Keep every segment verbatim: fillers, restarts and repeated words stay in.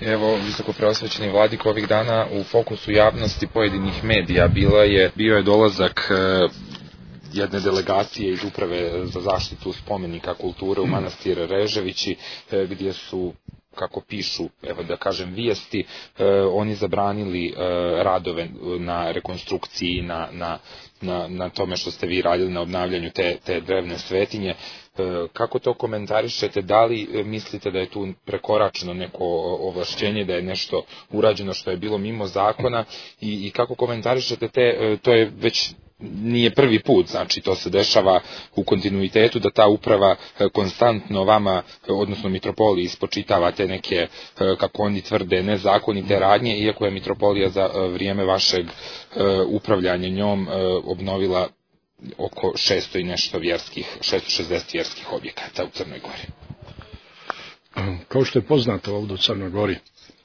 Evo, visoko preosvećeni vladiko, ovih dana u fokusu javnosti pojedinih medija bila je, bio je dolazak e, jedne delegacije iz Uprave za zaštitu spomenika kulture u manastir Reževići, e, gdje su, kako pišu, evo da kažem, vijesti, e, oni zabranili e, radove na rekonstrukciji, na, na, na, na tome što ste vi radili na obnavljanju te, te drevne svetinje. E, kako to komentarišete? Da li mislite da je tu prekoračeno neko ovlašćenje, da je nešto urađeno što je bilo mimo zakona i, i kako komentarišete te, e, to je već nije prvi put, znači to se dešava u kontinuitetu da ta uprava konstantno vama, odnosno mitropoliji, ispočitava te neke, kako oni tvrde, nezakonite radnje, iako je mitropolija za vrijeme vašeg upravljanja njom obnovila oko šesto i nešto vjerskih, šesto šezdeset vjerskih objekata u Crnoj Gori. Kao što je poznato ovdje u Crnoj Gori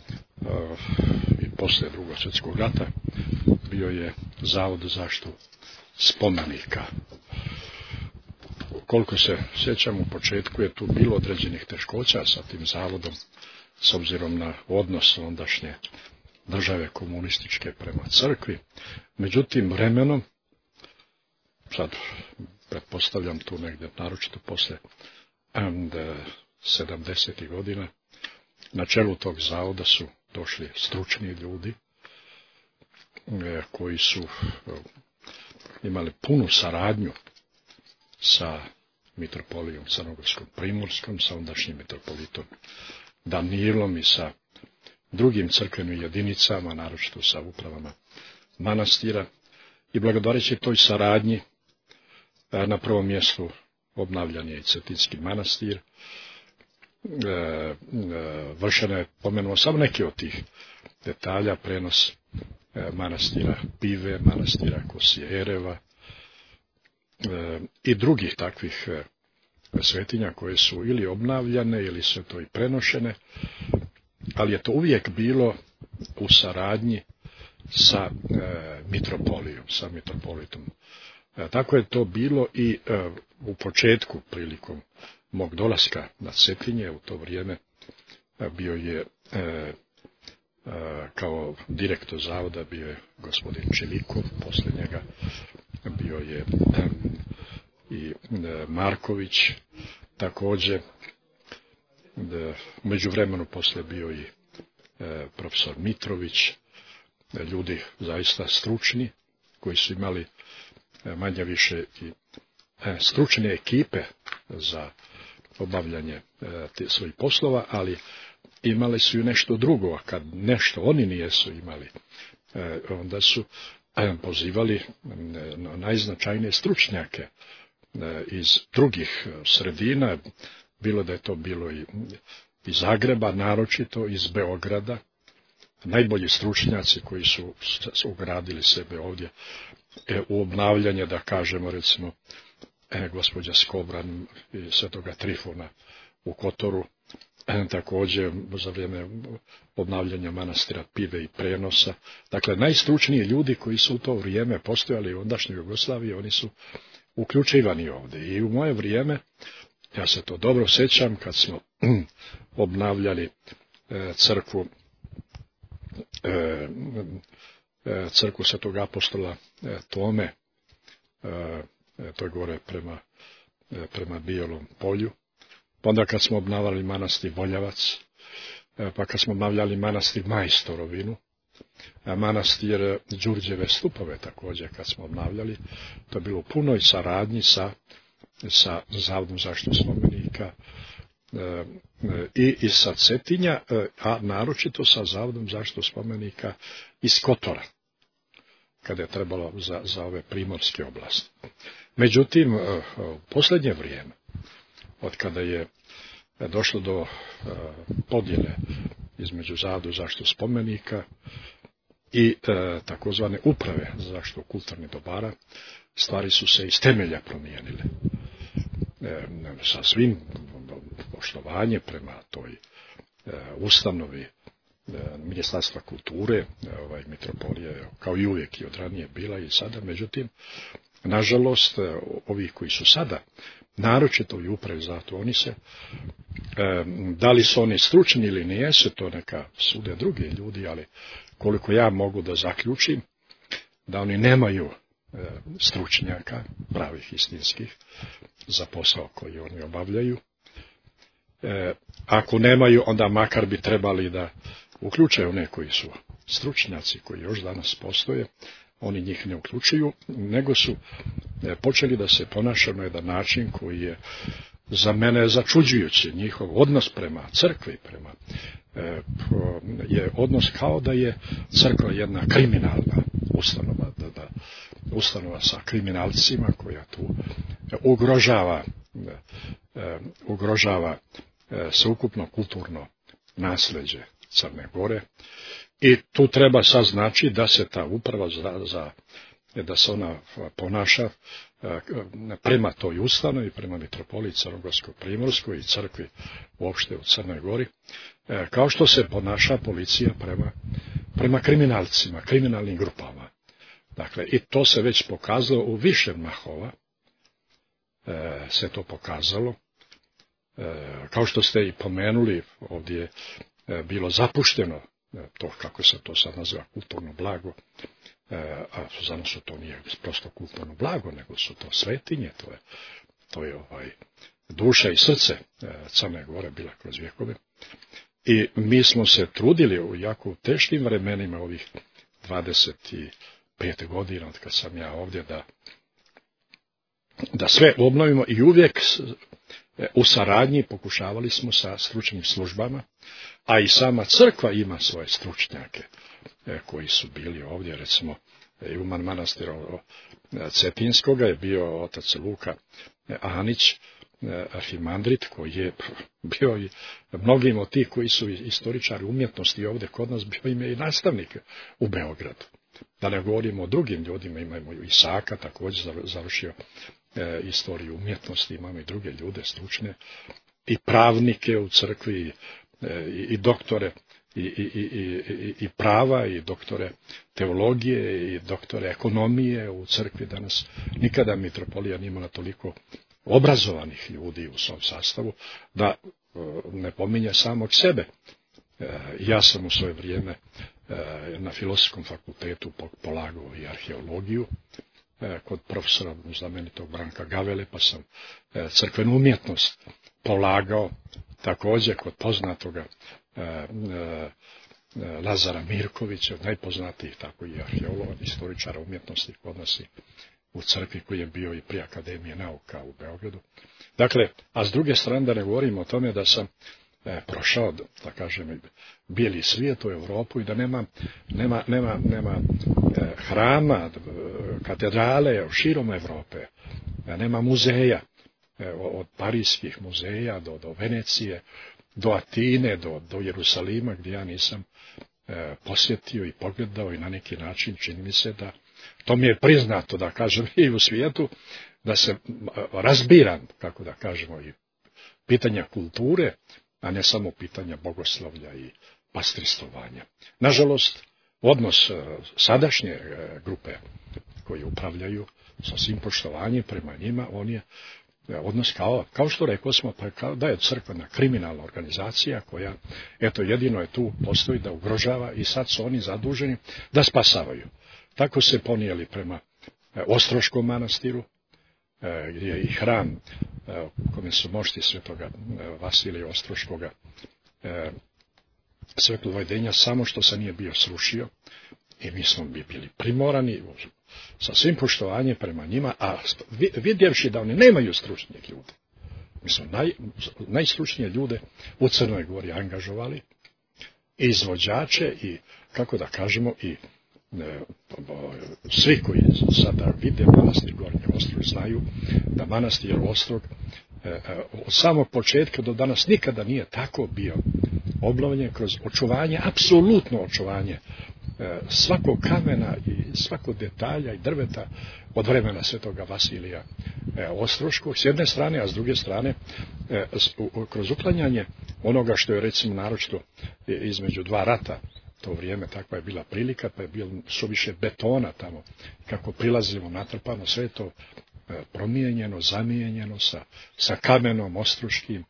i poslije Drugog svjetskog rata bio je Zavod za zaštitu spomenika. Koliko se sjećam, u početku je tu bilo određenih teškoća sa tim zavodom, s obzirom na odnos ondašnje države komunističke prema crkvi. Međutim, vremenom, sad pretpostavljam tu negdje, naročito posle sedamdesetih godina, na čelu tog zavoda su došli stručni ljudi koji su imali punu saradnju sa mitropolijom crnogorskom primorskom, sa ondašnjim mitropolitom Danilom i sa drugim crkvenim jedinicama, naročito sa upravama manastira. I благодареći toj saradnji na prvom mjestu obnavljan je i Cetinski manastir. Vršeno je, pomenuo samo neki od tih detalja, prenos manastira Pive, manastira Kosijereva e, i drugih takvih e, svetinja koje su ili obnavljane ili su to i prenošene, ali je to uvijek bilo u saradnji sa e, mitropolijom, sa mitropolitom. E, tako je to bilo i e, u početku, prilikom mog dolaska na Cetinje, u to vrijeme e, bio je e, kao direktor zavoda bio je gospodin Čelikov, poslije njega bio je i Marković, također u međuvremenu poslije bio i profesor Mitrović, ljudi zaista stručni koji su imali manje više i stručne ekipe za obavljanje svojih poslova, ali imali su i nešto drugo, a kad nešto oni nijesu imali, onda su pozivali najznačajnije stručnjake iz drugih sredina, bilo da je to bilo i iz Zagreba, naročito iz Beograda, najbolji stručnjaci koji su ugradili sebe ovdje u obnavljanje, da kažemo, recimo, gospođa Skobran i Svetoga Trifona u Kotoru, također za vrijeme obnavljanja manastira Pive i prenosa. Dakle, najstručniji ljudi koji su u to vrijeme postojali u ondašnjoj Jugoslaviji, oni su uključivani ovdje. I u moje vrijeme, ja se to dobro sjećam, kad smo obnavljali crkvu, crkvu Svetog apostola Tome, to je gore prema, prema Bijelom polju. Onda kad smo obnavljali manastir Voljavac, pa kad smo obnavljali manastir Majstorovinu, manastir Đurđeve Stupove također kad smo obnavljali, to je bilo u punoj saradnji sa, sa Zavodom zaštitu spomenika i, i sa Cetinja, a naročito sa Zavodom zaštitu spomenika iz Kotora, kada je trebalo za, za ove primorske oblasti. Međutim, u posljednje vrijeme, od kada je došlo do podjele između Zavoda za zaštitu spomenika i e, takozvane uprave za zaštitu kulturnih dobara, stvari su se iz temelja promijenile. E, sa svim poštovanjem prema toj e, ustanovi e, Ministarstva kulture, e, ovaj mitropolija kao i uvijek i od ranije bila i sada, međutim, nažalost, ovi koji su sada, naročito i upravi zato, oni se Da li su oni stručni ili nije, se to neka sude drugi ljudi, ali koliko ja mogu da zaključim, da oni nemaju stručnjaka, pravih istinskih, za posao koji oni obavljaju. Ako nemaju, onda makar bi trebali da uključaju one koji su stručnjaci, koji još danas postoje. Oni njih ne uključuju, nego su počeli da se ponašaju na jedan način koji je za mene začuđujući. Njihov odnos prema crkvi, prema, je odnos kao da je crkva jedna kriminalna ustanova, da, da, ustanova sa kriminalcima koja tu ugrožava, ugrožava sveukupno kulturno nasleđe Crne Gore. I tu treba sad znači da se ta uprava za, za da se ona ponaša prema toj ustanovi, prema mitropoliji Crnogorsko-primorskoj i crkvi uopšte u Crnoj Gori, kao što se ponaša policija prema, prema kriminalcima, kriminalnim grupama. Dakle, i to se već pokazalo u više mahova, se to pokazalo. Kao što ste i pomenuli, ovdje je bilo zapušteno to, kako se to sad naziva, kulturno blago, a za nas to nije prosto kulturno blago, nego su to svetinje, to je, to je ovaj, duša i srce Crne Gore bila kroz vjekove. I mi smo se trudili u jako teškim vremenima ovih dvadeset pet godina od kad sam ja ovdje da, da sve obnovimo i uvijek u saradnji pokušavali smo sa stručnim službama, a i sama crkva ima svoje stručnjake koji su bili ovdje, recimo i u manastiru Cetinskoga je bio otac Luka Anić, arhimandrit, koji je bio i mnogim od tih koji su istoričari umjetnosti ovdje kod nas, bio im je i nastavnik u Beogradu. Da ne govorimo o drugim ljudima, imamo i Isaka, također završio e, istoriju umjetnosti, imamo i druge ljude stručne, i pravnike u crkvi, e, i, i doktore i, i, i, i prava, i doktore teologije, i doktore ekonomije u crkvi. Danas nikada mitropolija nije imala toliko obrazovanih ljudi u svom sastavu, da e, ne pominje samog sebe. E, ja sam u svoje vrijeme na Filozofskom fakultetu polagao i arheologiju kod profesora znamenitog Branka Gavele, pa sam crkvenu umjetnost polagao također kod poznatoga Lazara Mirkovića, najpoznatijih tako i arheologa, istoričara umjetnosti kod nas u crkvi, koji je bio i pri Akademije nauka u Beogradu. Dakle, a s druge strane da ne govorimo o tome da sam E, prošao, da kažem, bijeli svijet u Europu i da nema, nema, nema, nema e, hrama, katedrale širom Europe, e, nema muzeja, e, od parijskih muzeja do, do Venecije, do Atine, do, do Jerusalima, gdje ja nisam e, posjetio i pogledao i na neki način čini mi se da to mi je priznato, da kažem, i u svijetu, da se razbiram, kako da kažemo, i pitanja kulture, a ne samo pitanja bogoslovlja i pastristovanja. Nažalost, odnos sadašnje grupe koji upravljaju sa svim poštovanjem prema njima, on je odnos kao, kao što rekao smo, pa kao da je crkvena kriminalna organizacija koja, eto, jedino je tu postoji da ugrožava i sad su oni zaduženi da spasavaju. Tako se ponijeli prema Ostroškom manastiru, gdje je i hram u kome su mošti svetoga Vasilija Ostroškoga svetlojdenja, samo što se nije bio srušio i mi smo bi bili primorani sa svim poštovanjem prema njima, a vidjevši da oni nemaju stručnih ljude. Mi smo naj, najstručnije ljude u Crnoj Gori angažovali, i izvođače i, kako da kažemo, i Ne, svi koji sada vide manastir Gornji Ostrog znaju da manastir Ostrog e, e, od samog početka do danas nikada nije tako bio obnovljen kroz očuvanje, apsolutno očuvanje e, svakog kamena i svakog detalja i drveta od vremena svetoga Vasilija e, Ostroškog s jedne strane, a s druge strane e, s, u, kroz uklanjanje onoga što je recimo naročito između dva rata to vrijeme, takva je bila prilika, pa je bilo suviše betona tamo. Kako prilazimo natrpano, sve to promijenjeno, zamijenjeno sa, sa kamenom ostroškim,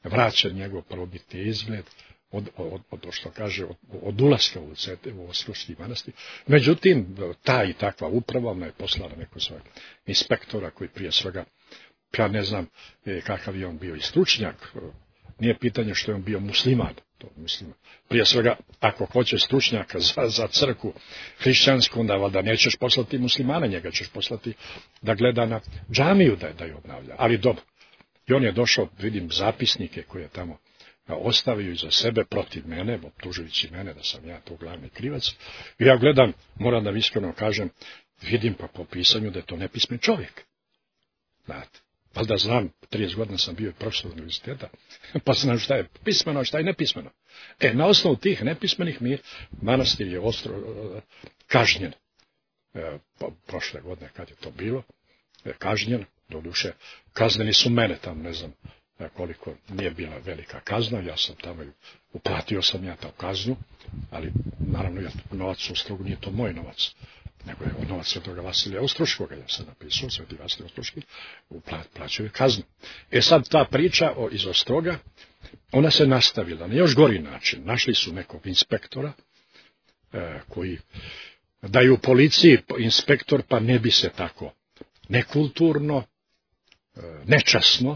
vraćen njegov prvobitni izgled, od, od, od što kaže, od, od ulaska u, u Ostroški manastir. Međutim, ta i takva uprava, ona je poslala neko svoj inspektora koji prije svega, ja ne znam kakav je on bio i stručnjak, nije pitanje što je on bio musliman, to mislim, prije svega, ako hoćeš stručnjaka za, za crkvu hrišćansku, onda valjda nećeš poslati muslimana, njega ćeš poslati da gleda na džamiju da je, da je obnavlja, ali dobro. I on je došao, vidim zapisnike koje je tamo ostavio iza sebe protiv mene, optužujući mene da sam ja to glavni krivac. I ja gledam, moram da vam iskreno kažem, vidim pa po pisanju da je to nepismen čovjek. Znate, valjda znam, trideset godina sam bio profesor univerziteta, pa znam šta je pismeno, a šta je nepismeno. E, na osnovu tih nepismenih mi manastir je ostro kažnjen. E, prošle godine kad je to bilo, e, kažnjen, doduše, kazneni su mene tamo, ne znam koliko, nije bila velika kazna, ja sam tamo, uplatio sam ja tu kaznu, ali naravno ja, novac u Ostrogu nije to moj novac, nego je novac Svetoga Vasilija Ostroškoga, ja sam napisao, Sveti Vasilij Ostroški, plaćaju kaznu. E sad ta priča o, iz Ostroga, ona se nastavila na još gori način. Našli su nekog inspektora, e, koji daju policiji inspektor, pa ne bi se tako nekulturno, e, nečasno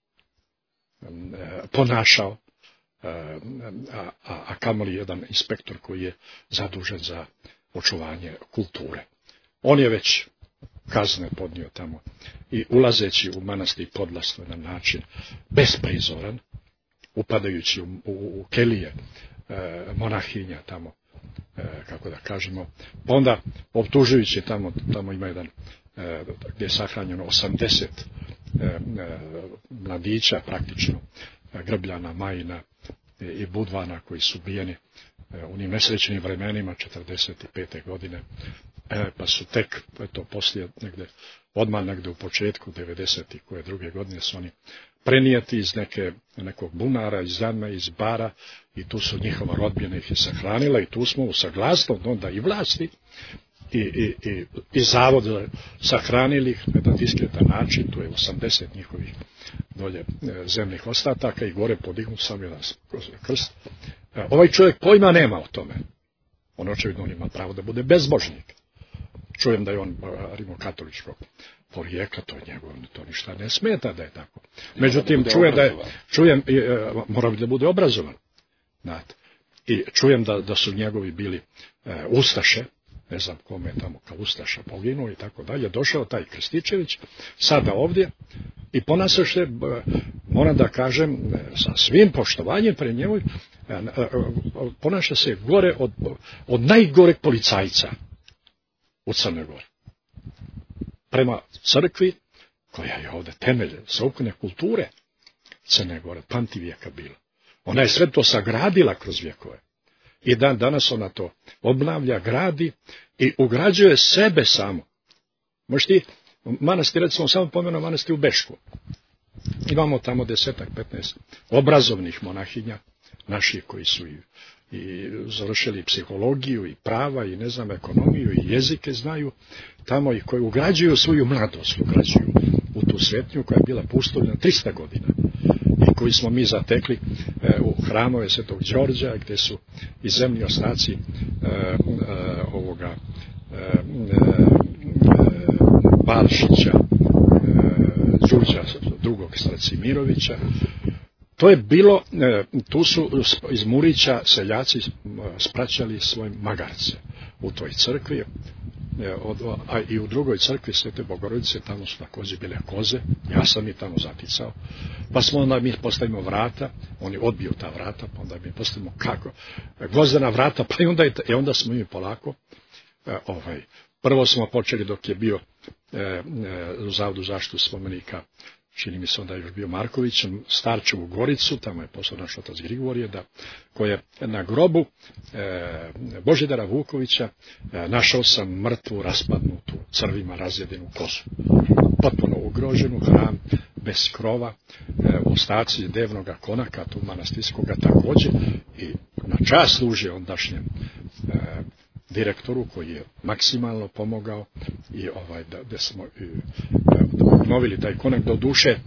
e, ponašao, e, a, a, a kamoli jedan inspektor koji je zadužen za očuvanje kulture. On je već kazne podnio tamo i ulazeći u manastir Podlasno na način besprizoran, upadajući u, u, u kelije e, monahinja tamo, e, kako da kažemo, pa onda optužujući tamo, tamo ima jedan e, gdje je sahranjeno osamdeset e, e, mladića praktično, e, Grbljana, Majina e, i Budvana koji su ubijeni u onim nesrećnim vremenima četrdeset pete godine, e, pa su tek, eto, poslije negde, odmah negde u početku devedeset koje druge godine su oni prenijeti iz neke, nekog bunara, iz Zame, iz Bara, i tu su njihova rodbina ih je sahranila i tu smo u saglasnost onda i vlasti i, i, i, i zavod sahranili ih na jedan diskretan način, tu je osamdeset njihovih dolje e, zemnih ostataka i gore podignut sam jedan krst. E, ovaj čovjek pojma nema o tome. On očevidno ima pravo da bude bezbožnik. Čujem da je on rimokatoličkog porijekla, to je njegov, to ništa ne smeta da je tako. Međutim, čujem da je, čujem, e, mora da bude obrazovan. Znate. I čujem da, da su njegovi bili e, ustaše, ne znam kome je tamo kao ustaša poginuo i tako dalje, došao taj Krstičević, sada ovdje, i ponaša se, moram da kažem, sa svim poštovanjem pre njemu, ponaša se gore od, od najgoreg policajca u Crnoj Gori. Prema crkvi, koja je ovdje temelj sveukupne kulture Crne Gore, pamtivijeka bila. Ona je sve to sagradila kroz vjekove. I dan danas ona to obnavlja, gradi i ugrađuje sebe samo. Možeš ti, manastir, recimo samo pomenuo manastir u Bešku. Imamo tamo desetak, petnaest obrazovnih monahinja, naših koji su i, i završili psihologiju i prava i ne znam ekonomiju i jezike znaju, tamo i koji ugrađuju svoju mladost, ugrađuju u tu svetnju koja je bila pustoljena tristo godina. I koji smo mi zatekli e, u hramove Svetog Đorđa, gdje su i zemlji ostaci e, e, ovoga e, e, Balšića, e, Đurđa drugog Stracimirovića. To je bilo, e, tu su iz Murića seljaci spraćali svoje magarce u toj crkvi. A i u drugoj crkvi Svete Bogorodice tamo su također bile koze, ja sam ih tamo zaticao, pa smo onda mi postavimo vrata, oni odbiju ta vrata, pa onda mi postavimo kako, gvozdena vrata, pa i onda, i onda smo mi polako, eh, ovaj, prvo smo počeli dok je bio eh, eh, u Zavodu zaštitu spomenika, čini mi se onda je još bio Marković, Starčevu Goricu, tamo je poslao naš otac Grigorije, da, koji je na grobu e, Božidara Vukovića e, našao sam mrtvu, raspadnutu, crvima razjedenu kozu. Potpuno ugroženu, hram bez krova, e, ostaci devnoga konaka, tu manastirskoga također, i na čast služi ondašnjem e, direktoru koji je maksimalno pomogao i ovaj da, da smo i, da obnovili taj konak. Do duše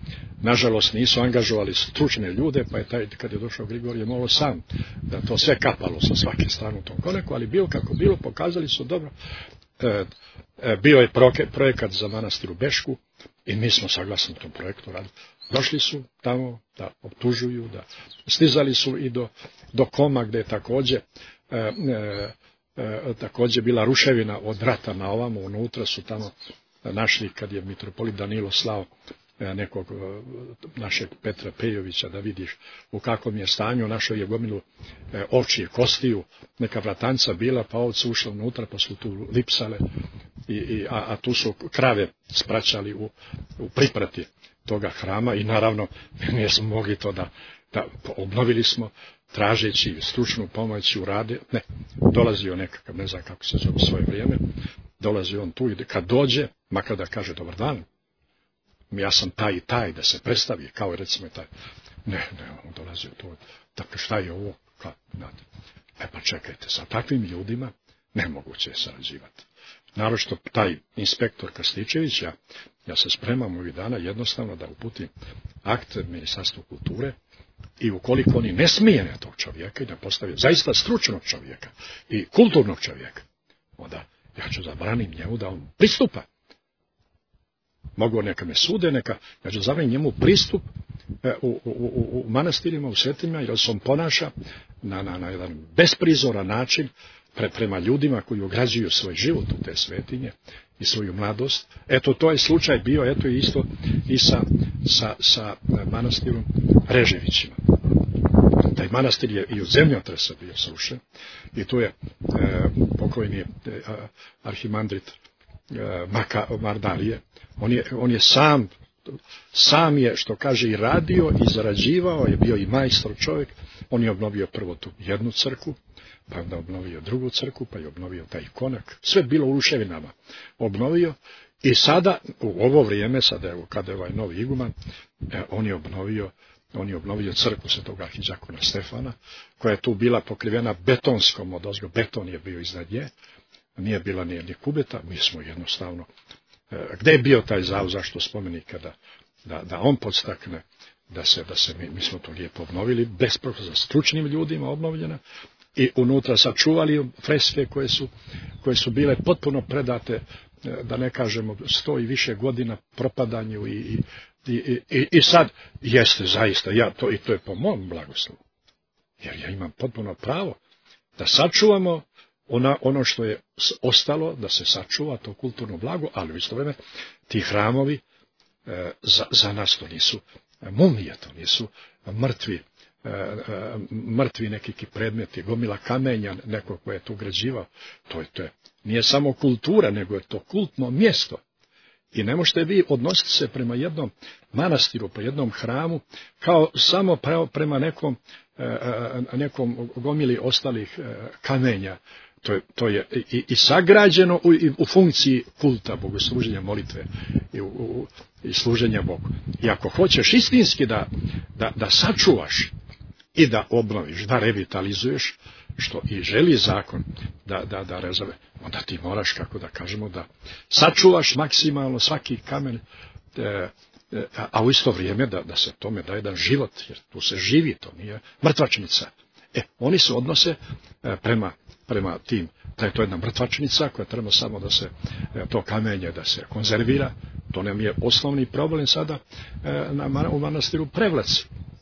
nažalost nisu angažovali stručne ljude, pa je taj, kad je došao Grigorije Molo sam, da to sve kapalo sa svake strane u tom koneku, ali bilo kako bilo, pokazali su dobro. E, e, bio je proke, projekat za manastir u Bešku i mi smo saglasni u tom projektu radili. Došli su tamo da optužuju, da stizali su i do, do Koma gdje je također, e, e, e, također bila ruševina od rata na ovamo, unutra su tamo našli kad je mitropolit Danilo slao nekog našeg Petra Pejovića da vidiš u kakvom je stanju, našao je gomilu e, ovčije kostiju, neka vratanca bila, pa ovce ušla unutra, pa su tu lipsale, i, i, a, a tu su krave spraćali u, u priprati toga hrama i naravno nismo mogli to da, da obnovili smo, tražeći stručnu pomoć u rade, ne, dolazio nekakav, ne znam kako se zove svoje vrijeme, dolazi on tu i kad dođe, makar da kaže dobar dan, ja sam taj i taj, da se predstavi, kao recimo taj. Ne, ne, on dolazi to. Dakle, šta je ovo? Ka, e pa čekajte, sa takvim ljudima nemoguće je sarađivati. Naročito taj inspektor Kastičević, ja, ja se spremam ovih dana jednostavno da uputim akt Ministarstvu kulture i ukoliko oni ne smijene tog čovjeka i da postave zaista stručnog čovjeka i kulturnog čovjeka, onda ja ću zabranim njemu da on pristupa. Mogu neka me sude, neka, ja ću zabranim njemu pristup e, u, u, u, u manastirima, u svetinjima, jer se on ponaša na, na, na jedan besprizoran način pre, prema ljudima koji ograđuju svoj život u te svetinje i svoju mladost. Eto, to je slučaj bio, eto i isto i sa, sa, sa manastirom Reževićima. Taj manastir je i od zemljotresa bio srušen i tu je e, pokojni e, arhimandrit e, Maka, Mardarije. On je, on je sam, sam je, što kaže, i radio i zarađivao, je bio i majstor čovjek. On je obnovio prvo tu jednu crkvu, pa onda obnovio drugu crkvu, pa je obnovio taj konak. Sve bilo u ruševinama. Obnovio i sada, u ovo vrijeme, sada evo, kada je ovaj novi iguman, eh, on je obnovio, on je obnovio crkvu Svetog arhidžakona Stefana, koja je tu bila pokrivena betonskom odozgo. Beton je bio iznad nje, nije bila ni, ni kubeta, mi smo jednostavno. Gdje je bio taj zav, zašto spomenika da, da, da on podstakne, da se, da se mi, mi smo to lijepo obnovili, bespravo za stručnim ljudima obnovljena i unutra sačuvali freske koje su, koje su bile potpuno predate, da ne kažemo sto i više godina propadanju i, i, i, i, i sad jeste zaista, ja to, i to je po mom blagoslovu, jer ja imam potpuno pravo da sačuvamo Ona, ono što je ostalo, da se sačuva to kulturno blago, ali u isto vrijeme ti hramovi e, za, za nas to nisu mumije, to nisu mrtvi, e, e, mrtvi neki predmeti, gomila kamenja, neko ko je tu ugrađivao. To je, to je, nije samo kultura, nego je to kultno mjesto. I ne možete vi odnositi se prema jednom manastiru, po jednom hramu, kao samo prema nekom, e, nekom gomili ostalih e, kamenja. To je, to je i, i sagrađeno u, i u funkciji kulta, bogosluženja, molitve i, u, u, i služenja Bogu. I ako hoćeš istinski da, da, da sačuvaš i da obnoviš, da revitalizuješ, što i želi zakon da, da, da rezave, onda ti moraš, kako da kažemo, da sačuvaš maksimalno svaki kamen, e, e, a u isto vrijeme da, da se tome da jedan život, jer tu se živi, to nije mrtvačnica. E, oni se odnose e, prema prema tim, da je to jedna mrtvačnica koja treba samo da se to kamenje da se konzervira. To nam je osnovni problem sada na, u manastiru Prevlaci,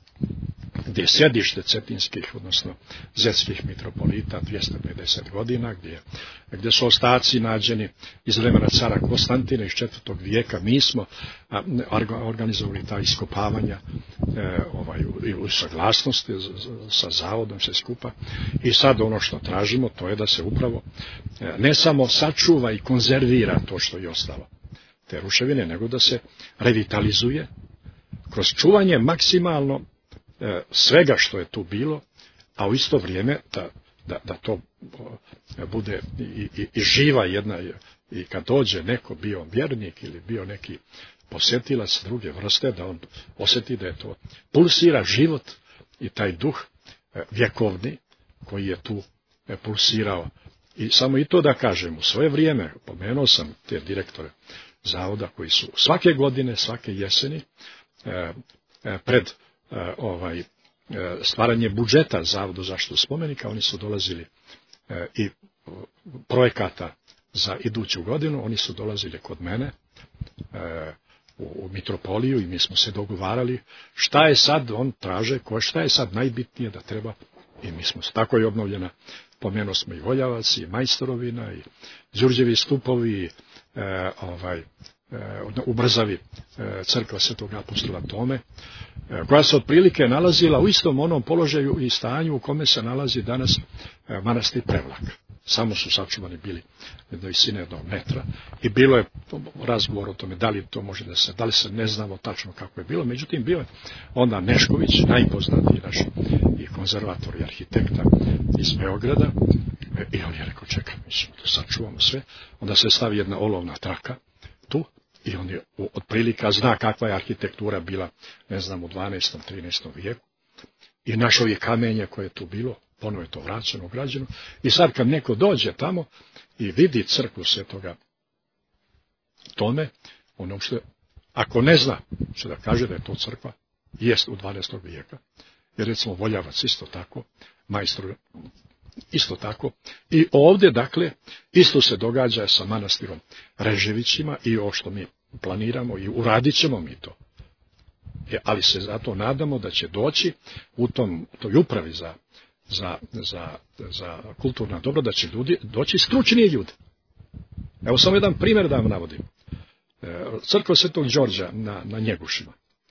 gdje je sjedište cetinskih, odnosno zetskih mitropolita dvjesto pedeset godina, gdje, gdje su ostaci nađeni iz vremena cara Konstantina iz četvrtog vijeka. Mi smo a, organizovali ta iskopavanja e, ovaj, u, u saglasnosti sa zavodom sve skupa. I sad ono što tražimo, to je da se upravo e, ne samo sačuva i konzervira to što je ostalo, te ruševine, nego da se revitalizuje kroz čuvanje maksimalno svega što je tu bilo, a u isto vrijeme da, da, da to bude i, i, i živa jedna, i kad dođe neko bio vjernik ili bio neki posjetilac druge vrste, da on osjeti da je to pulsira život i taj duh vjekovni koji je tu pulsirao. I samo i to da kažem, u svoje vrijeme, pomenuo sam te direktore zavoda koji su svake godine, svake jeseni, e, pred e, ovaj, e, stvaranje budžeta Zavodu za zaštitu spomenika, oni su dolazili e, i projekata za iduću godinu, oni su dolazili kod mene e, u, u Mitropoliju i mi smo se dogovarali šta je sad, on traže, ko, šta je sad najbitnije da treba, i mi smo tako i obnovljena, pomenuo smo i Voljavac, i Majstorovina, i Đurđevi stupovi, i e, ovaj, e, u Brzavi e, crkva Svetog apostola Tome, e, koja se otprilike nalazila u istom onom položaju i stanju u kome se nalazi danas e, manastir Prevlak. Samo su sačuvani bili jedno visine jednog metra i bilo je razgovor o tome da li to može da se, da li se ne znamo tačno kako je bilo, međutim bio je onda Nešković, najpoznatiji naš i konzervator i arhitekta iz Beograda, i on je rekao, čekaj, mi ćemo da sačuvamo sve, onda se stavi jedna olovna traka tu i on je otprilika zna kakva je arhitektura bila, ne znam, u dvanaestom trinaestom vijeku, i našao je kamenje koje je tu bilo, ponovo je to vraćeno, građeno, i sad kad neko dođe tamo i vidi crkvu Svetoga Tome, ono što, ako ne zna, će da kaže da je to crkva, jest u dvanaestom vijeka, jer recimo Voljavac isto tako, Majstor isto tako, i ovdje, dakle, isto se događa sa manastirom Reževićima i ovo što mi planiramo i uradit ćemo mi to. E, ali se zato nadamo da će doći u tom, toj upravi za Za, za, za kulturna dobra, da će ljudi doći stručniji ljudi. Evo samo jedan primjer da vam navodim. Crkva Svetog Đorđa na, na Njegušima,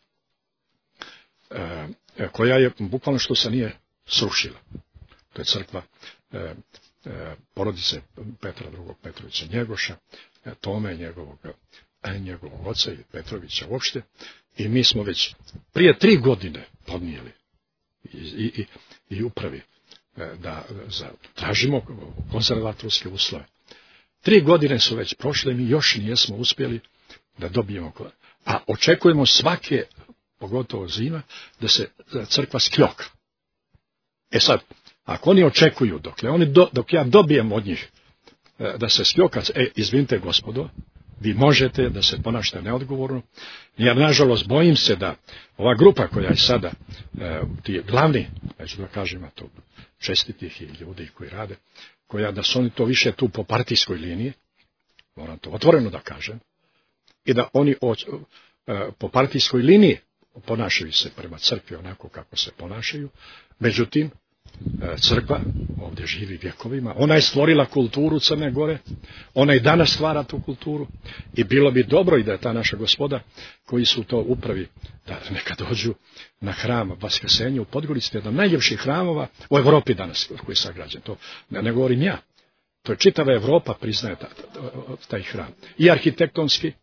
e, koja je bukvalno što se nije srušila. To je crkva e, e, porodice Petra drugog Petrovića Njegoša, e, Tome njegovog, e, njegovog oca i Petrovića uopšte, i mi smo već prije tri godine podnijeli i, i, i i upravi da za, tražimo konzervatorske uslove. Tri godine su već prošle, mi još nijesmo uspjeli da dobijemo, a očekujemo svake, pogotovo zima, da se crkva skljoka. E sad, ako oni očekuju, dokle oni do, dok ja dobijem od njih da se skljoka, e, izvinite gospodo, vi možete da se ponašate neodgovorno, jer nažalost bojim se da ova grupa koja je sada, e, ti glavni, neću da kažem, a to čestitih i ljudi koji rade, koja da su oni to više tu po partijskoj liniji, moram to otvoreno da kažem, i da oni o, e, po partijskoj liniji ponašaju se prema crkvi onako kako se ponašaju, međutim, crkva ovdje živi vjekovima, ona je stvorila kulturu Crne Gore, ona i danas stvara tu kulturu, i bilo bi dobro i da je ta naša gospoda koji su to upravi, da neka dođu na hram Vaskrsenja u Podgorici, jedan najljepših hramova u Evropi danas koji je sagrađen. To ne, ne govorim ja, to je čitava Evropa priznaje taj, taj hram. I arhitektonski,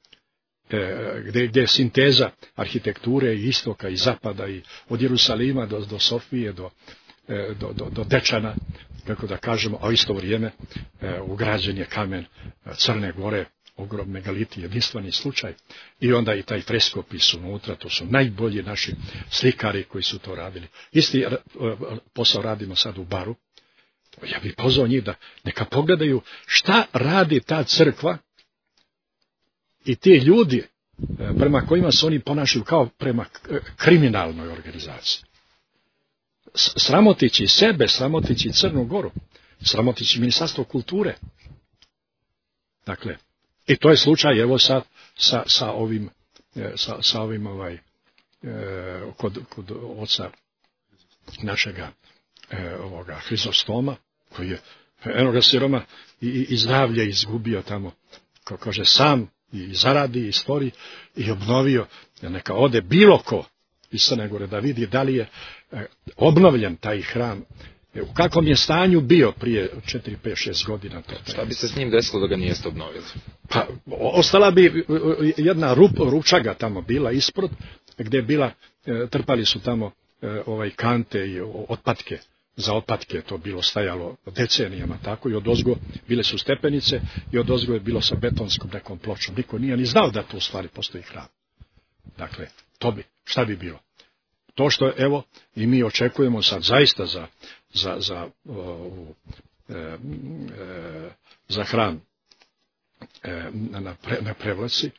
Gdje, gdje je sinteza arhitekture i istoka i zapada, i od Jerusalima do, do Sofije, do, do, do, do Dečana, kako da kažemo, a u isto vrijeme ugrađen je kamen Crne Gore, ogromne megaliti, jedinstveni slučaj, i onda i taj freskopis unutra, to su najbolji naši slikari koji su to radili. Isti posao radimo sad u Baru. Ja bih pozvao njih da neka pogledaju šta radi ta crkva i ti ljudi prema kojima se oni ponašaju kao prema kriminalnoj organizaciji. Sramotići sebe, sramotići Crnu Goru, sramotići Ministarstvo kulture. Dakle, i to je slučaj evo sa, sa, sa ovim, sa, sa ovim ovaj, kod, kod oca našega ovoga Hrizostoma, koji je enoga siroma i, i zdravlje izgubio tamo, kao kaže, sam i zaradi, i stvori, i obnovio, da neka ode bilo ko iz Crne Gore da vidi da li je e, obnovljen taj hram, e, u kakvom je stanju bio prije četiri, pet, šest godina. To, Šta bi se s njim desilo da ga nijeste obnovili? Pa, ostala bi jedna rup, ručaga tamo bila ispod, gdje je bila, e, trpali su tamo e, ovaj kante i otpatke. Za otpatke to bilo stajalo decenijama tako, i odozgo bile su stepenice i odozgo je bilo sa betonskom nekom pločom. Niko nije ni znao da tu u stvari postoji hram. Dakle, to bi, šta bi bilo? To što, evo, i mi očekujemo sad zaista za, za, za, uh, e, e, za hram e, na, pre, na Prevlaci,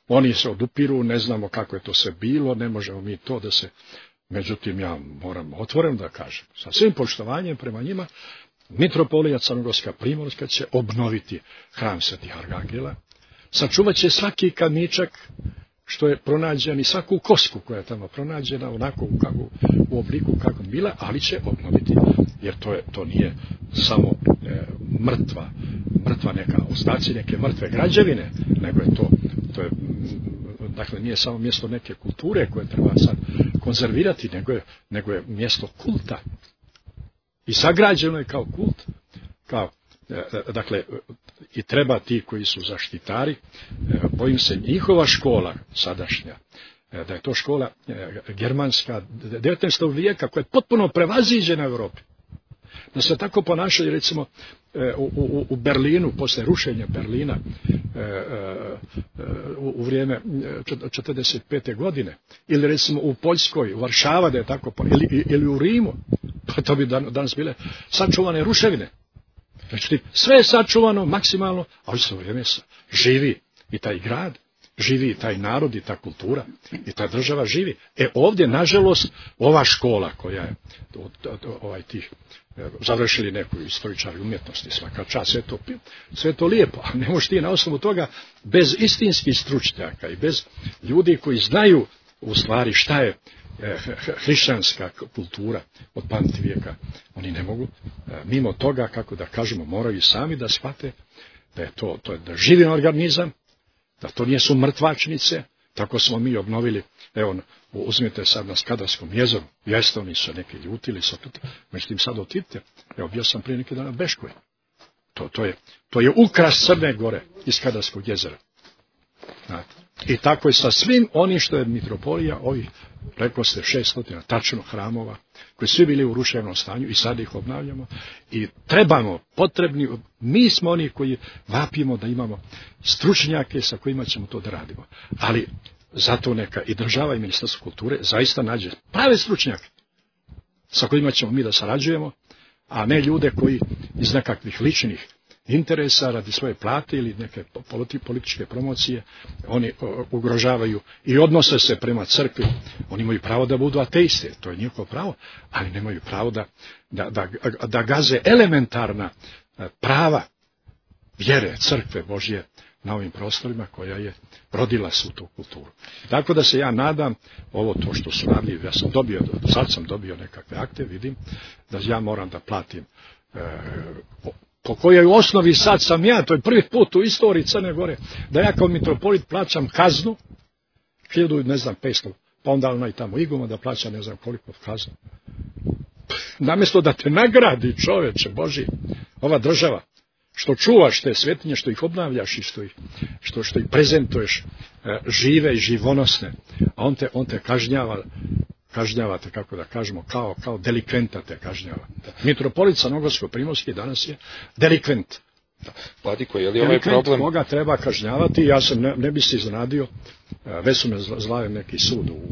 oni se odupiru, ne znamo kako je to sve bilo, ne možemo mi to da se... Međutim, ja moram otvoreno da kažem, sa svim poštovanjem prema njima, mitropolija Crnogorska Primorska će obnoviti hram Svetih Arhangela, sačuvat će svaki kamičak što je pronađen i svaku kosku koja je tamo pronađena, onako u, kako, u obliku kako je bila, ali će obnoviti, jer to, je, to nije samo e, mrtva, mrtva neka ostaci, neke mrtve građevine, nego je to, to je, dakle, nije samo mjesto neke kulture koje treba sad konzervirati, nego je, nego je mjesto kulta. I sagrađeno je kao kult, kao, dakle, i treba ti koji su zaštitari, bojim se njihova škola sadašnja, da je to škola germanska devetnaestog vijeka koja je potpuno prevaziđena u Europi. Da se tako ponašaju, recimo, u, u, u Berlinu, posle rušenja Berlina, u, u vrijeme četrdeset pete godine, ili recimo u Poljskoj, u Varšava, da je tako, ili, ili u Rimu, pa to bi danas bile sačuvane ruševine. Znači, sve je sačuvano maksimalno, ali sve vrijeme živi i taj grad, živi i taj narod i ta kultura i ta država živi. E ovdje, nažalost, ova škola koja je ovaj tih završili neku istoričari umjetnosti, svaka čast, sve to, sve to lijepo, a ne možeš ti na osnovu toga bez istinskih stručnjaka i bez ljudi koji znaju u stvari šta je hrišćanska kultura od pamtivijeka, oni ne mogu mimo toga, kako da kažemo, moraju i sami da shvate da je to, to je da živi organizam, da to nijesu mrtvačnice. Tako smo mi obnovili, evo, uzmite sad na Skadarskom jezeru, jeste, oni su neki ljutili, međutim sad otidite, evo, bio sam prije neki dan na Beškoj. To, to, je, to je ukras Crne Gore iz Skadarskog jezera. Znate. I tako je sa svim onim što je mitropolija, ovih, rekao ste, šeststotina tačno hramova, koji svi bili u ruševnom stanju i sad ih obnavljamo. I trebamo, potrebni, mi smo oni koji vapimo da imamo stručnjake sa kojima ćemo to da radimo. Ali zato neka i država i Ministarstvo kulture zaista nađe prave stručnjake sa kojima ćemo mi da sarađujemo, a ne ljude koji iz nekakvih ličnih interesa radi svoje plate ili neke političke promocije, oni ugrožavaju i odnose se prema crkvi. Oni imaju pravo da budu ateiste, to je njihovo pravo, ali nemaju pravo da, da, da, da gaze elementarna prava vjere, crkve Božje na ovim prostorima koja je rodila su tu kulturu. Tako da se ja nadam, ovo to što su radili, ja sam dobio, sad sam dobio nekakve akte, vidim, da ja moram da platim e, po kojoj osnovi sad sam ja, to je prvi put u istoriji Crne Gore, da ja kao mitropolit plaćam kaznu, hiljadu, ne znam, petsto, pa onda onaj tamo Iguma da plaća ne znam koliko kaznu. Namjesto da te nagradi, čoveče Boži, ova država, što čuvaš te svetinje, što ih obnavljaš i što ih, što, što ih prezentuješ, e, žive i živonosne, a on te, on te kažnjava, kažnjavate, kako da kažemo, kao, kao delikventa te kažnjava. Mitropolit Crnogorsko-Primorski danas je delikvent. Vladiko, je li ovaj problem... Koga treba kažnjavati, ja sam ne, ne bi se iznenadio, već su me zlali neki sud u,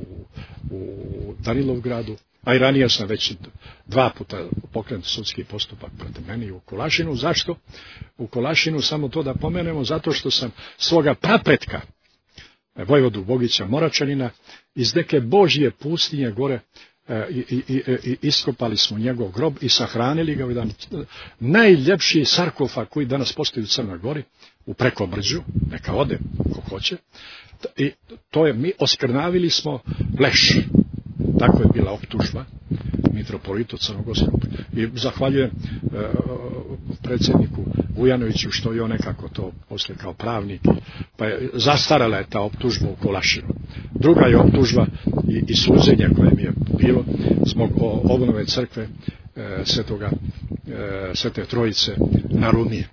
u Danilovgradu, a i ranije sam već dva puta pokrenut sudski postupak protiv meni u Kolašinu. Zašto? U Kolašinu, samo to da pomenemo, zato što sam svoga prapretka, vojvodu Bogića Moračanina, iz neke Božje pustinje gore e, i, i, i, iskopali smo njegov grob i sahranili ga u jedan najljepši sarkofag koji danas postoji u Crnoj Gori, u Prekobrđu, neka ode ko hoće. I to je, mi oskrnavili smo leš. Tako je bila optužba mitropolitu Crnogorskom. I zahvaljujem e, predsjedniku Vujanoviću što je on nekako to poslije kao pravnik, pa je zastarala je ta optužba u Kolašinu. Druga je optužba i, i suđenje koje mi je bilo zbog obnove crkve e, Svetoga, e, Svete Trojice na Rumije.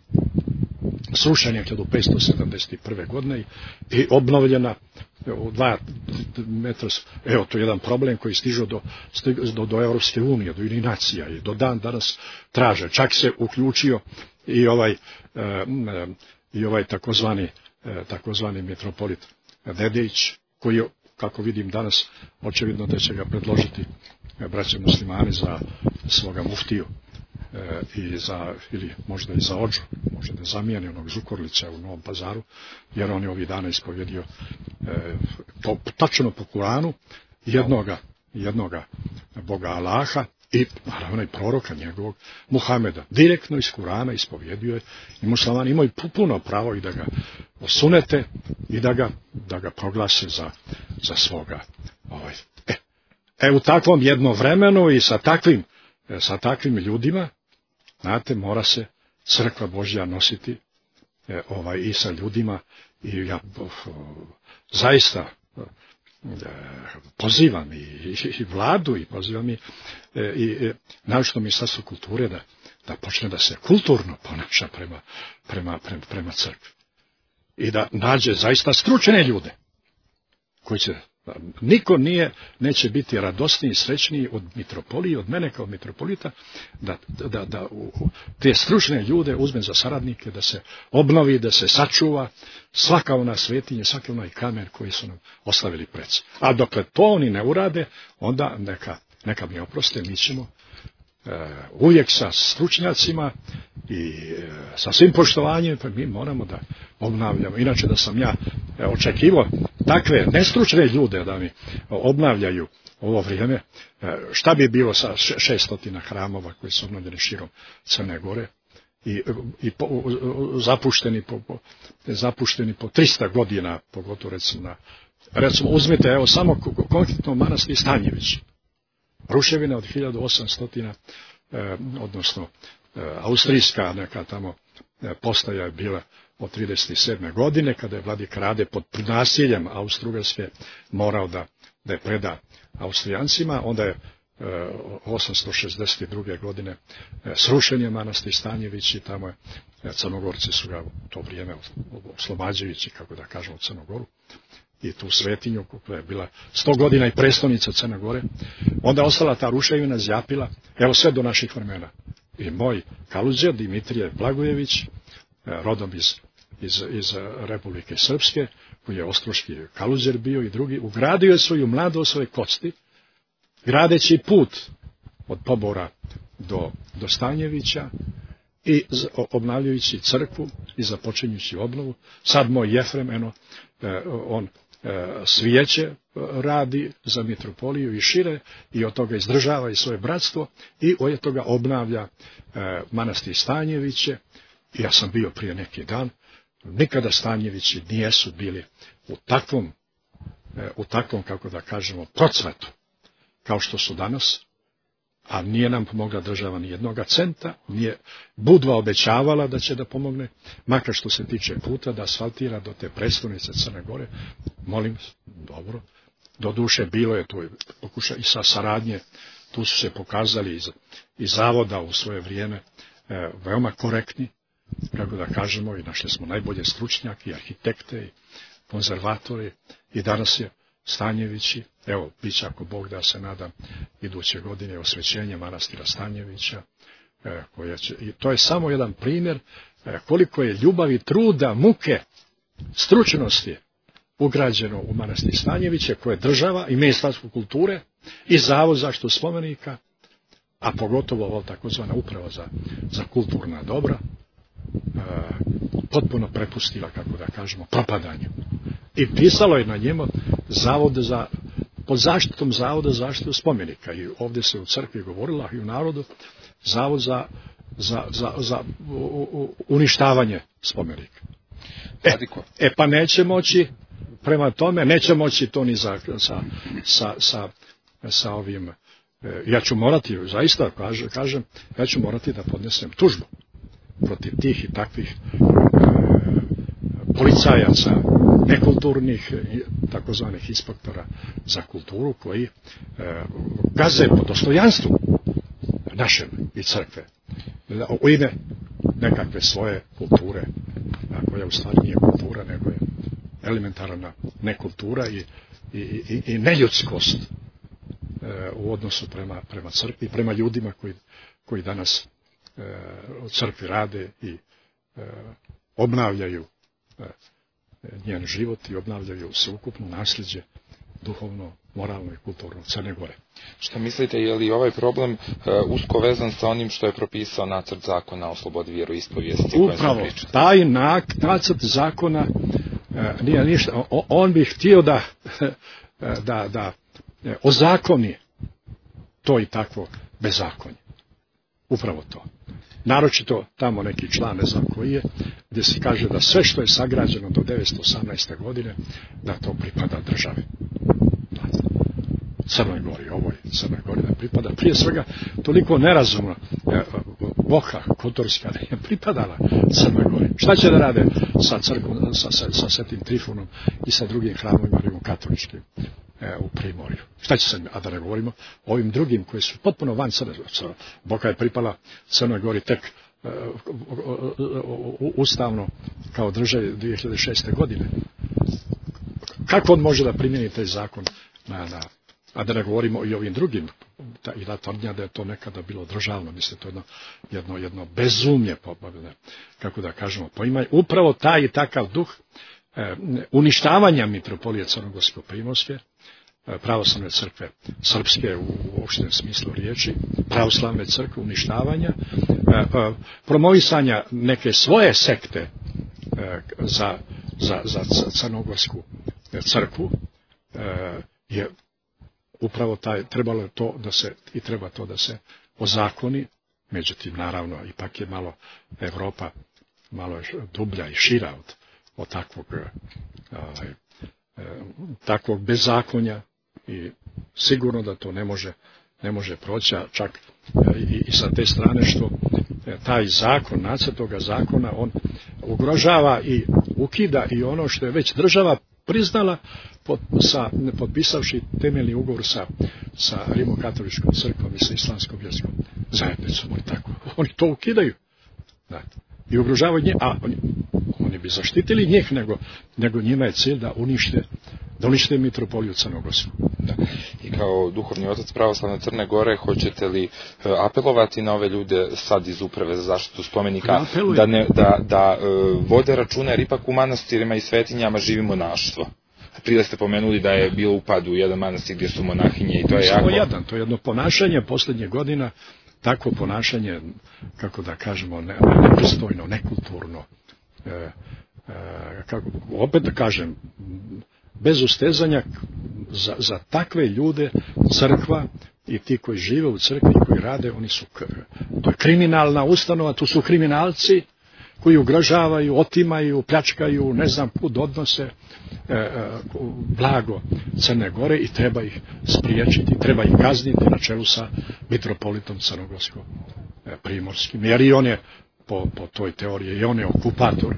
Srušena hiljadu petsto sedamdeset prve godine i obnovljena u dva metra, evo to je jedan problem koji stiže do, do, do Europske unije, do nacija i do dan danas traže. Čak se uključio i ovaj, e, i ovaj takozvani, e, takozvani mitropolit Dedejić, koji je, kako vidim danas, očevidno da će ga predložiti braće muslimani za svoga muftiju i za, ili možda i za odžu, možda da zamijeni onog Zukorlića u Novom Pazaru, jer on je ovih dana ispovjedio po, tačno po Kuranu jednoga, jednoga Boga Allaha i naravno i proroka njegovog Muhameda. Direktno iz Kurana ispovjedio je i muslimani imaju puno pravo i da ga osunete i da ga, da ga proglase za, za svoga. Ovaj. E, e, u takvom jednom vremenu i sa takvim, sa takvim ljudima, znate, mora se crkva Božja nositi e, ovaj, i sa ljudima i ja o, zaista pozivam i, i, i vladu i pozivam i, i, i naročito Ministarstvo kulture da, da počne da se kulturno ponaša prema, prema, prema, prema crkvi i da nađe zaista stručne ljude koji će, niko nije, neće biti radosniji i srećniji od mitropolije, od mene kao mitropolita, da, da, da u, te stručne ljude uzme za saradnike, da se obnovi, da se sačuva svaka ona svetinja, svaki onaj kamen koji su nam ostavili pred. A dokle to oni ne urade, onda neka, neka mi oproste, mi ćemo e, uvijek sa stručnjacima i e, sa svim poštovanjem, pa mi moramo da obnavljamo. Inače da sam ja e, očekivao takve nestručne ljude da mi obnavljaju ovo vrijeme, e, šta bi bilo sa šestotina hramova koji su obnavljeni širom Crne Gore i, i po, zapušteni, po, po, zapušteni po trista godina, pogotovo recimo na, recimo uzmite evo samo konkretno manastir Stanjević. Ruševina od hiljadu osamsto, eh, odnosno eh, austrijska neka tamo eh, postaja je bila od trideset sedme godine, kada je vladik Rade pod nasiljem Austro-Ugarske morao da, da je preda Austrijancima, onda je eh, osamsto šezdeset druge godine eh, srušen je manastir Stanjević i tamo je eh, Crnogorci su ga u to vrijeme oslobađajući, kako da kažemo, Crnogoru i tu svetinju koja je bila sto godina i prestolnica Crne Gore, onda je ostala ta ruševina zjapila, evo sve do naših vremena. I moj Kaluđer, Dimitrije Blagojević, rodom iz, iz, iz Republike Srpske, koji je ostroški Kaluđer bio i drugi, ugradio je svoju mladost svoje kosti, gradeći put od Pobora do, do Stanjevića i obnavljajući crkvu i započinjući obnovu. Sad moj Jefrem, eno, on svijeće radi za mitropoliju i šire i od toga izdržava i svoje bratstvo i od toga obnavlja manastir Stanjeviće. Ja sam bio prije neki dan, nikada Stanjevići nijesu bili u takvom, u takvom, kako da kažemo, procvetu kao što su danas, a nije nam pomogla država ni jednoga centa, nije Budva obećavala da će da pomogne, makar što se tiče puta, da asfaltira do te prestolnice Crne Gore. Molim, dobro, do duše bilo je tu pokušaj i sa saradnje, tu su se pokazali iz, iz zavoda u svoje vrijeme e, veoma korektni, kako da kažemo, i našli smo najbolje stručnjake, i arhitekte, i konzervatori, i danas je Stanjevići, evo, bit će ako Bog da se nadam iduće godine osvećenje manastira Stanjevića, e, koje će, i to je samo jedan primjer e, koliko je ljubavi, truda, muke, stručnosti ugrađeno u manastir Stanjeviće, koje je država i Ministarstvo kulture i Zavod za zaštitu spomenika, a pogotovo ovo takozvana uprava za, za kulturna dobra, e, potpuno prepustila, kako da kažemo, propadanju. I pisalo je na njemu zavod za, pod zaštitom Zavoda za zaštitu spomenika. I ovdje se u crkvi govorilo, i u narodu, zavod za, za, za, za u, u, uništavanje spomenika. E, e pa neće moći, prema tome, neće moći to ni za, sa, sa, sa, sa ovim, e, ja ću morati, zaista kažem, kažem, ja ću morati da podnesem tužbu protiv tih i takvih e, policajaca, nekulturnih, takozvanih inspektora za kulturu, koji e, gaze po dostojanstvu našem i crkve u ime nekakve svoje kulture, koja u stvari nije kultura, nego je elementarna nekultura i, i, i, i neljudskost e, u odnosu prema, prema crkvi, prema ljudima koji, koji danas e, u crkvi rade i e, obnavljaju e, njen život i obnavljaju sveukupno nasljeđe duhovno, moralno i kulturno Crne Gore. Šta mislite, je li ovaj problem uh, usko vezan sa onim što je propisao nacrt zakona o slobodi vjeroispovijesti? Upravo, taj nacrt zakona uh, nije ništa. O, on bi htio da, da, da ozakoni to i takvo bezakonje. Upravo to. Naročito tamo neki član, ne znam koji je, gdje se kaže da sve što je sagrađeno do devetsto osamnaeste. godine, da to pripada državi. Crnoj Gori, ovoj Crnoj Gori da pripada. Prije svega, toliko nerazumno, Boka Kotorska je pripadala Crnoj Gori. Šta će da rade sa crkvom, sa, sa, sa Svetim Trifunom i sa drugim hramovima rimokatoličkim e, u Primorju? Šta će se, a da ne govorimo o ovim drugim koji su potpuno van Crne Gore. Boka je pripala Crnoj Gori tek e, ustavno kao državi dvije hiljade šeste. godine. Kako on može da primjeni taj zakon na, na a da ne govorimo i ovim drugim, ta, i da tvrdnja da je to nekada bilo državno, mislim, to je jedno, jedno, jedno bezumlje, kako da kažemo, poimaj. Upravo taj i takav duh e, uništavanja mitropolije Crnogorsko-primorske, e, pravoslavne crkve srpske u, u opštem smislu riječi, pravoslavne crkve uništavanja, e, e, promovisanja neke svoje sekte e, za, za, za crnogorsku crkvu, e, je upravo taj, trebalo je to da se, i treba to da se ozakoni, međutim, naravno, ipak je malo Evropa, malo je dublja i šira od, od takvog, ovaj, takvog bezakonja i sigurno da to ne može, ne može proći, čak i, i sa te strane što taj zakon, nacrt toga zakona, on ugrožava i ukida i ono što je već država priznala, pod, sa, potpisavši temeljni ugovor sa, sa rimokatoličkom crkvom i sa islamskom vjerskom zajednicom. Oni, tako, oni to ukidaju. Znate, i ugrožavaju njih, a oni, oni bi zaštitili njih, nego, nego njima je cilj da unište, da unište mitropoliju Crnogorsku. Da. I kao duhovni otac pravoslavne Crne Gore, hoćete li apelovati na ove ljude sad iz Uprave za zaštitu spomenika da, ne, da, da uh, vode računa, jer ipak u manastirima i svetinjama živi monaštvo? Prije ste pomenuli da je bilo upad u jedan manastir gdje su monahinje i to je jako... jedan, to je jedno ponašanje posljednjih godina, takvo ponašanje, kako da kažemo, ne, nepristojno, nekulturno. E, e, kako, opet da kažem, bez ustezanja za, za takve ljude crkva i ti koji žive u crkvi i koji rade, oni su, to je kriminalna ustanova, tu su kriminalci koji ugrožavaju, otimaju, pljačkaju, ne znam kud odnose e, e, blago Crne Gore i treba ih spriječiti, treba ih kazniti na čelu sa mitropolitom Crnogorsko-primorskim, jer i on je po, po toj teoriji, i on je okupator,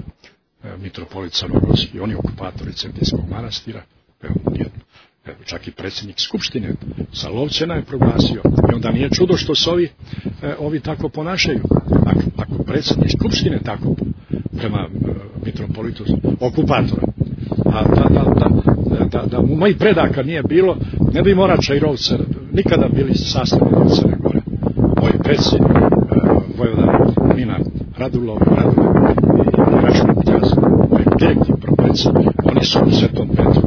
e, mitropolit Crnogorski, on je okupator i Cetinskog manastira, evo, jedno. Čak i predsjednik Skupštine sa Lovćena je proglasio. I onda nije čudo što se ovi, e, ovi tako ponašaju. Ako, ako predsjednik Skupštine tako prema e, mitropolitu okupatora, a da, da, da, da, da mu mojih predaka nije bilo, ne bi Morača i Rovce nikada bili sastavljeni od Crne Gore. Moji preci, e, Vojvoda Mina Radulov, Radulov i Račun Kjaz, moji direktni propreci, oni su u Svetom Petru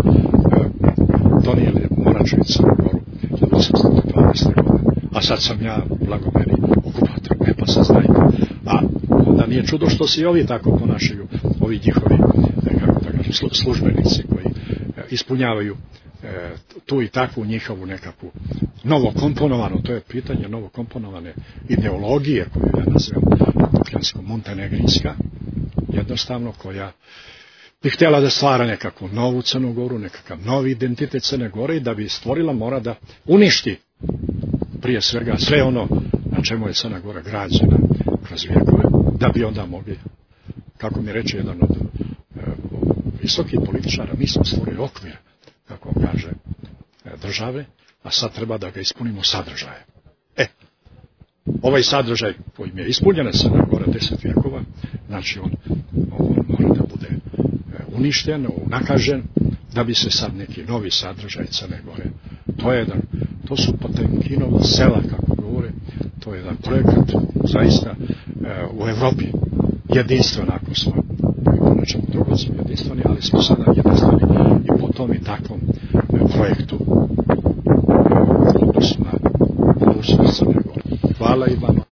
donijeli Moraču i Crnu Goru hiljadu osamsto dvanaeste. godine. A sad sam ja blagomeni okupator, ne pa sad znajte. A onda nije čudo što se i ovi tako ponašaju, ovi njihovi, kako da kažem, službenici koji ispunjavaju e, tu i takvu njihovu nekakvu novokomponovanu, to je pitanje novokomponovane ideologije koju ja nazivam bokljansko-montenegrinska, jednostavno koja bi htjela da stvara nekakvu novu Crnu Goru, nekakav novi identitet Crne Gore i da bi stvorila mora da uništi prije svega sve ono na čemu je Crna Gora građena kroz vijekove, da bi onda mogli, kako mi reče jedan od e, visokih političara, mi smo stvorili okvir, kako on kaže, e, države, a sad treba da ga ispunimo sadržaje. E, ovaj sadržaj kojim je ispunjena Crna Gora deset vijekova, znači on, on mora da bude uništen, nakažen, da bi se sad neki novi sadržaj Crne Gore. To je jedan, to su Potemkinova sela, kako govore, to je jedan projekat zaista e, u Evropi jedinstven, ako smo u nečemu drugom smo jedinstveni, ali smo sada jedinstveni i po tom i takvom Hvala i vama.